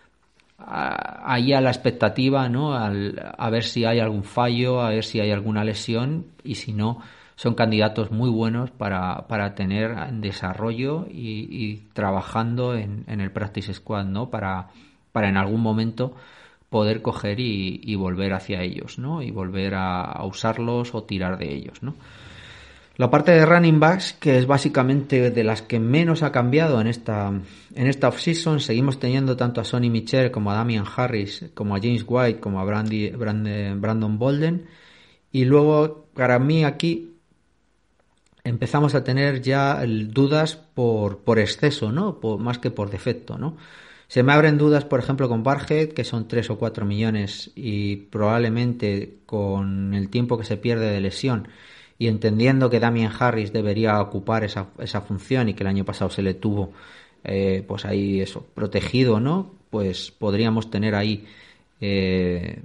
ahí a la expectativa, ¿no?, Al, a ver si hay algún fallo, a ver si hay alguna lesión, y si no, son candidatos muy buenos para, para tener en desarrollo y, y trabajando en, en el practice squad, ¿no?, para, para en algún momento poder coger y, y volver hacia ellos, ¿no?, y volver a, a usarlos o tirar de ellos, ¿no? La parte de running backs, que es básicamente de las que menos ha cambiado en esta en esta offseason, seguimos teniendo tanto a Sonny Michel como a Damian Harris, como a James White, como a Brandy, Brand, Brandon Bolden. Y luego, para mí aquí empezamos a tener ya dudas por, por exceso, ¿no?, por, más que por defecto, ¿no? Se me abren dudas, por ejemplo, con Barhead, que son tres o cuatro millones, y probablemente con el tiempo que se pierde de lesión, y entendiendo que Damian Harris debería ocupar esa, esa función, y que el año pasado se le tuvo eh, pues ahí eso, protegido, ¿no?, pues podríamos tener ahí eh,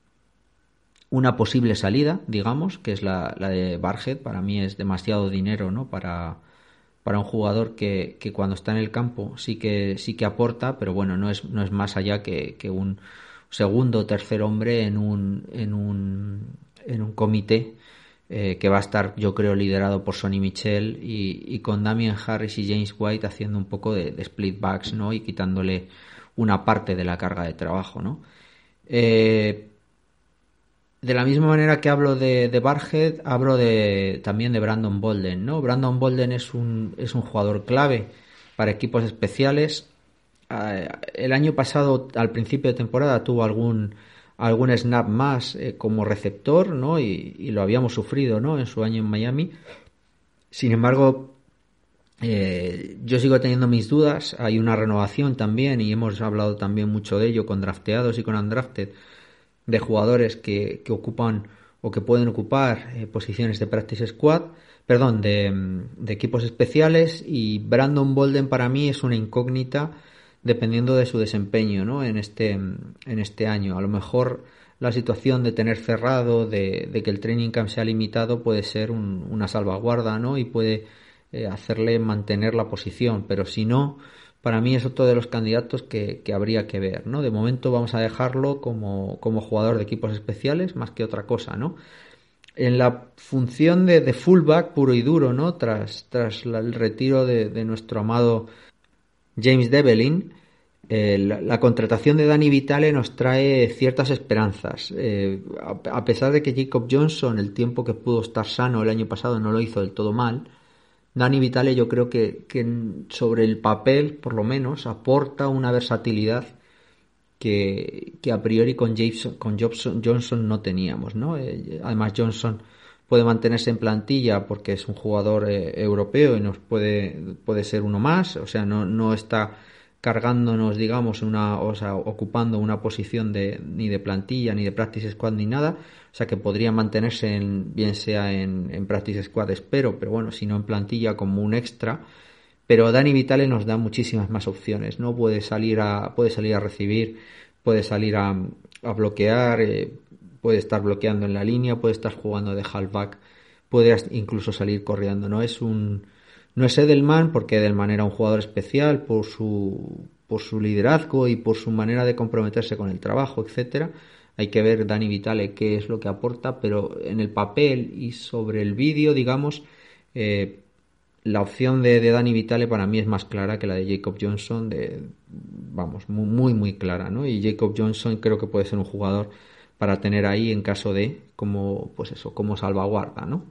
una posible salida, digamos, que es la, la de Barhead. Para mí es demasiado dinero, ¿no?, para... para un jugador que, que cuando está en el campo sí que sí que aporta, pero bueno, no es no es más allá que, que un segundo o tercer hombre en un en un en un comité eh, que va a estar, yo creo, liderado por Sonny Michel, y, y con Damian Harris y James White haciendo un poco de, de split backs, ¿no?, y quitándole una parte de la carga de trabajo, ¿no? Eh, De la misma manera que hablo de, de Barhead, hablo de, también de Brandon Bolden, ¿no? Brandon Bolden es un, es un jugador clave para equipos especiales. Eh, el año pasado, al principio de temporada, tuvo algún, algún snap más eh, como receptor, ¿no? Y, y lo habíamos sufrido, ¿no?, en su año en Miami. Sin embargo, eh, yo sigo teniendo mis dudas. Hay una renovación también, y hemos hablado también mucho de ello con drafteados y con undrafted, de jugadores que, que ocupan o que pueden ocupar eh, posiciones de practice squad, perdón, de, de equipos especiales, y Brandon Bolden para mí es una incógnita dependiendo de su desempeño, ¿no?, en este en este año. A lo mejor la situación de tener cerrado, de, de que el training camp sea limitado, puede ser un, una salvaguarda, ¿no?, y puede eh, hacerle mantener la posición, pero si no, para mí es otro de los candidatos que, que habría que ver, ¿no? De momento vamos a dejarlo como, como jugador de equipos especiales más que otra cosa, ¿no? En la función de, de fullback puro y duro, ¿no?, Tras, tras la, el retiro de, de nuestro amado James Develin, Eh, la, la contratación de Dani Vitale nos trae ciertas esperanzas. Eh, a, a pesar de que Jacob Johnson, el tiempo que pudo estar sano el año pasado, no lo hizo del todo mal, Dani Vitale yo creo que, que sobre el papel, por lo menos, aporta una versatilidad que, que a priori con, Jason, con Johnson, Johnson no teníamos, ¿no? Eh, además Johnson puede mantenerse en plantilla porque es un jugador eh, europeo y nos puede, puede ser uno más, o sea, no, no está cargándonos, digamos, una, o sea, ocupando una posición de, ni de plantilla, ni de practice squad, ni nada, o sea que podría mantenerse en, bien sea en, en practice squad, espero, pero bueno, si no en plantilla como un extra. Pero Dani Vitale nos da muchísimas más opciones, ¿no? Puede salir a, puede salir a recibir, puede salir a, a bloquear, eh, puede estar bloqueando en la línea, puede estar jugando de halfback, puede incluso salir corriendo, ¿no? Es un No es Edelman, porque Edelman era un jugador especial por su, por su liderazgo y por su manera de comprometerse con el trabajo, etcétera. Hay que ver Dani Vitale qué es lo que aporta, pero en el papel y sobre el vídeo, digamos, eh, la opción de, de Dani Vitale para mí es más clara que la de Jacob Johnson, de, vamos, muy, muy, muy clara, ¿no? Y Jacob Johnson creo que puede ser un jugador para tener ahí en caso de, como, pues eso, como salvaguarda, ¿no?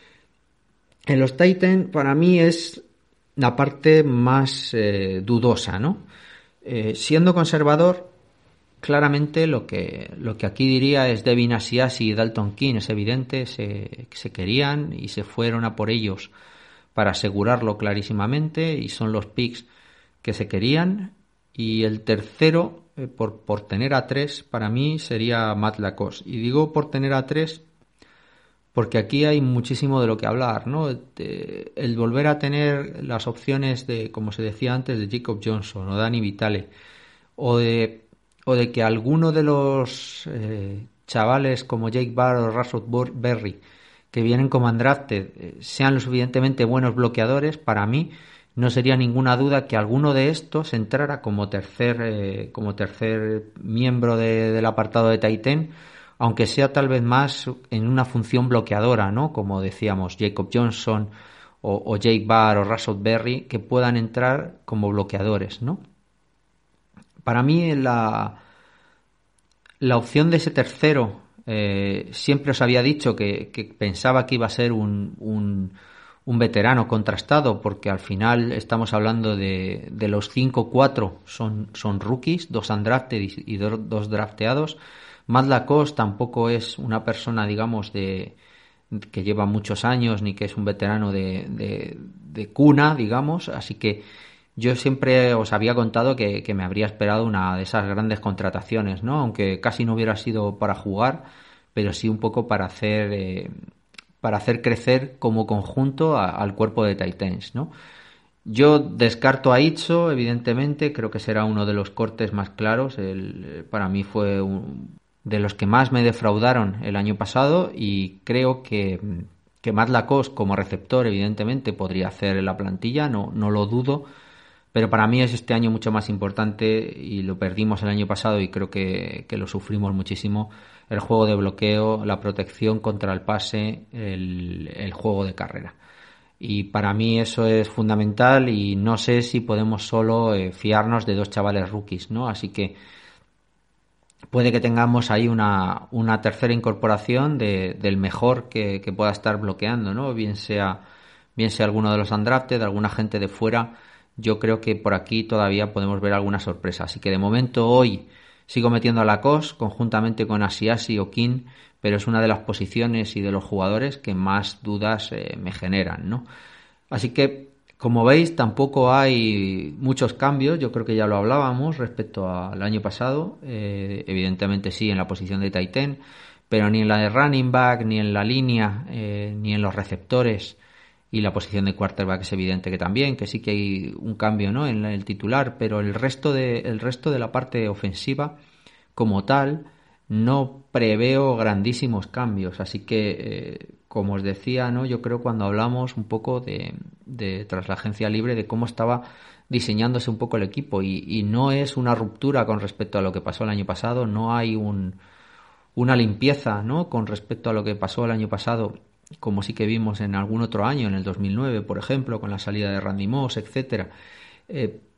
En los Titans para mí es la parte más eh, dudosa, ¿no? Eh, siendo conservador, claramente lo que, lo que aquí diría es Devin Asiasi y Dalton King, es evidente, se, se querían y se fueron a por ellos para asegurarlo clarísimamente y son los picks que se querían. Y el tercero, eh, por, por tener a tres, para mí sería Matt Lacoste. Y digo por tener a tres porque aquí hay muchísimo de lo que hablar, ¿no? De, el volver a tener las opciones de, como se decía antes, de Jacob Johnson o Dani Vitale, o de, o de que alguno de los eh, chavales como Jake Barr o Rashad Berry que vienen como undrafted eh, sean lo suficientemente buenos bloqueadores, para mí no sería ninguna duda que alguno de estos entrara como tercer, eh, como tercer miembro de, del apartado de tight end, aunque sea tal vez más en una función bloqueadora, ¿no? Como decíamos, Jacob Johnson o, o Jake Barr o Rashad Berry, que puedan entrar como bloqueadores, ¿no? Para mí la, la opción de ese tercero, eh, siempre os había dicho que, que pensaba que iba a ser un, un, un veterano contrastado, porque al final estamos hablando de, de los cinco, cuatro son, son rookies, dos undrafted y, y dos, dos drafteados. Matt Lacoste tampoco es una persona, digamos, de que lleva muchos años ni que es un veterano de, de, de cuna, digamos, así que yo siempre os había contado que, que me habría esperado una de esas grandes contrataciones, ¿no? Aunque casi no hubiera sido para jugar, pero sí un poco para hacer eh, para hacer crecer como conjunto a, al cuerpo de Titans, ¿no? Yo descarto a Itzo, evidentemente, creo que será uno de los cortes más claros. El, para mí fue un, de los que más me defraudaron el año pasado y creo que, que Matt Lacoste como receptor, evidentemente, podría hacer la plantilla, no, no lo dudo, pero para mí es este año mucho más importante y lo perdimos el año pasado y creo que, que lo sufrimos muchísimo, el juego de bloqueo, la protección contra el pase, el, el juego de carrera. Y para mí eso es fundamental y no sé si podemos solo eh, fiarnos de dos chavales rookies, ¿no? Así que puede que tengamos ahí una, una tercera incorporación de, del mejor que, que pueda estar bloqueando, ¿no? Bien sea, bien sea alguno de los undrafted, alguna gente de fuera. Yo creo que por aquí todavía podemos ver alguna sorpresa. Así que de momento hoy sigo metiendo a Lacoste conjuntamente con Asiasi o King, pero es una de las posiciones y de los jugadores que más dudas eh, me generan, ¿no? Así que, como veis, tampoco hay muchos cambios, yo creo que ya lo hablábamos respecto al año pasado, eh, evidentemente sí en la posición de tight end, pero ni en la de running back, ni en la línea, eh, ni en los receptores y la posición de quarterback es evidente que también, que sí que hay un cambio, ¿no?, en el titular, pero el resto de, el resto de la parte ofensiva como tal no preveo grandísimos cambios, así que eh, como os decía, ¿no?, yo creo cuando hablamos un poco de, de tras la agencia libre de cómo estaba diseñándose un poco el equipo y, y no es una ruptura con respecto a lo que pasó el año pasado, no hay un, una limpieza, ¿no?, con respecto a lo que pasó el año pasado, como sí que vimos en algún otro año, en el dos mil nueve, por ejemplo, con la salida de Randy Moss, etcétera. Eh,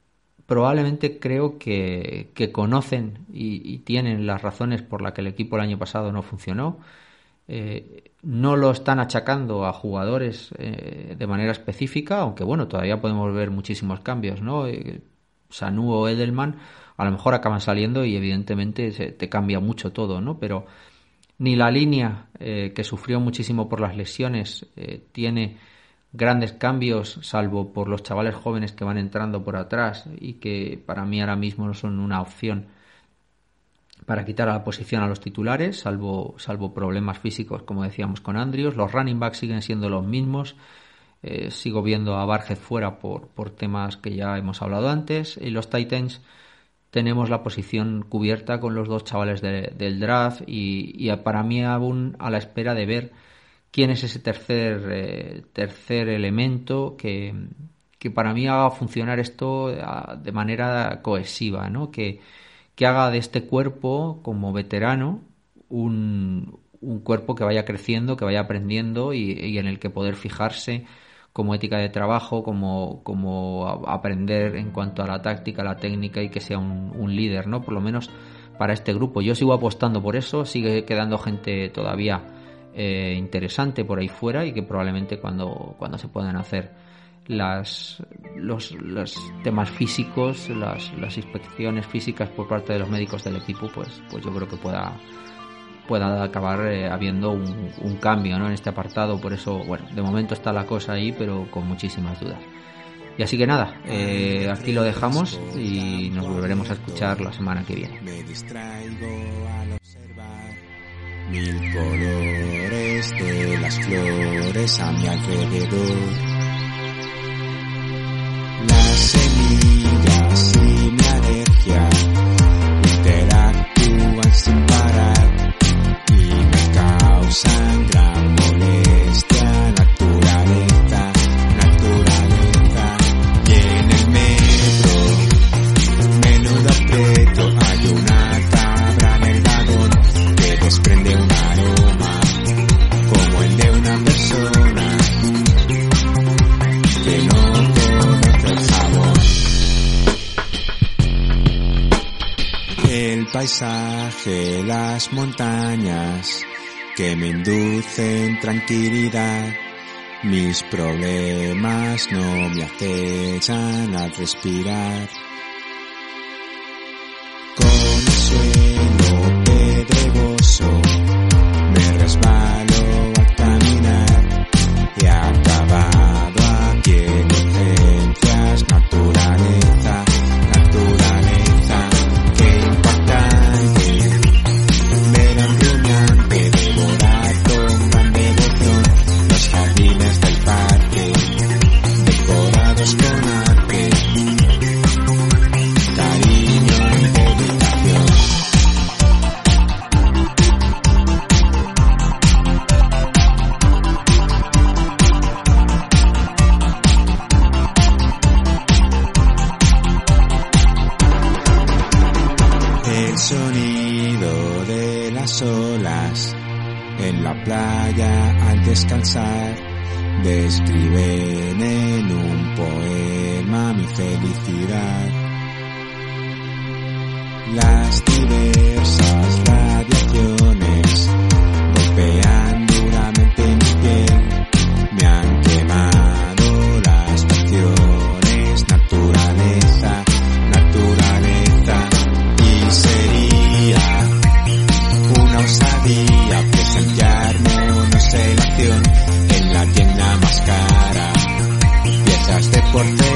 probablemente creo que, que conocen y, y tienen las razones por las que el equipo el año pasado no funcionó. Eh, no lo están achacando a jugadores eh, de manera específica, aunque bueno, todavía podemos ver muchísimos cambios, ¿no? Eh, Sanu o Edelman a lo mejor acaban saliendo y evidentemente se, te cambia mucho todo, ¿no? Pero ni la línea, eh, que sufrió muchísimo por las lesiones, eh, tiene grandes cambios, salvo por los chavales jóvenes que van entrando por atrás y que para mí ahora mismo no son una opción para quitar a la posición a los titulares, salvo, salvo problemas físicos, como decíamos con Andrius. Los running backs siguen siendo los mismos. Eh, sigo viendo a Barget fuera por, por temas que ya hemos hablado antes. Y los Titans tenemos la posición cubierta con los dos chavales de, del draft y, y para mí aún a la espera de ver quién es ese tercer, eh, tercer elemento que, que para mí haga funcionar esto de manera cohesiva, ¿no? Que, que haga de este cuerpo como veterano un, un cuerpo que vaya creciendo, que vaya aprendiendo y, y en el que poder fijarse como ética de trabajo, como, como aprender en cuanto a la táctica, la técnica y que sea un, un líder, ¿no? Por lo menos para este grupo. Yo sigo apostando por eso, sigue quedando gente todavía eh, interesante por ahí fuera y que probablemente cuando, cuando se puedan hacer las los, los temas físicos, las, las inspecciones físicas por parte de los médicos del equipo, pues, pues yo creo que pueda pueda acabar eh, habiendo un, un cambio, ¿no? En este apartado. Por eso, bueno, de momento está la cosa ahí, pero con muchísimas dudas. Y así que nada, eh, aquí lo dejamos y nos volveremos a escuchar la semana que viene. Me distraigo al observar mil colores de las flores a mi alrededor. Las semillas y mi alergia interactúan sin parar y me causan gran molestia. Naturaleza, naturaleza. Y en el metro, menudo aprieto, hay una cabra en el vagón que desprende un aroma como el de una persona que no conoce el sabor. El paisaje, las montañas que me inducen tranquilidad. Mis problemas no me acechan al respirar. Con el suelo pedregoso me resbalo al caminar. He acabado aquí en urgencias. Naturaleza, naturaleza, qué impactante. Ver a un rumiante devorar con gran devoción los jardines del parque, decorados con arte, cariño y dedicación. El sonido de las olas en la playa al descansar describen en un poema mi felicidad. Las diversas radiaciones golpean duramente mi piel, me han quemado las pasiones. Naturaleza, naturaleza, y sería una osadía presenciarme una oscilación en la tienda más cara. Piezas de porcelana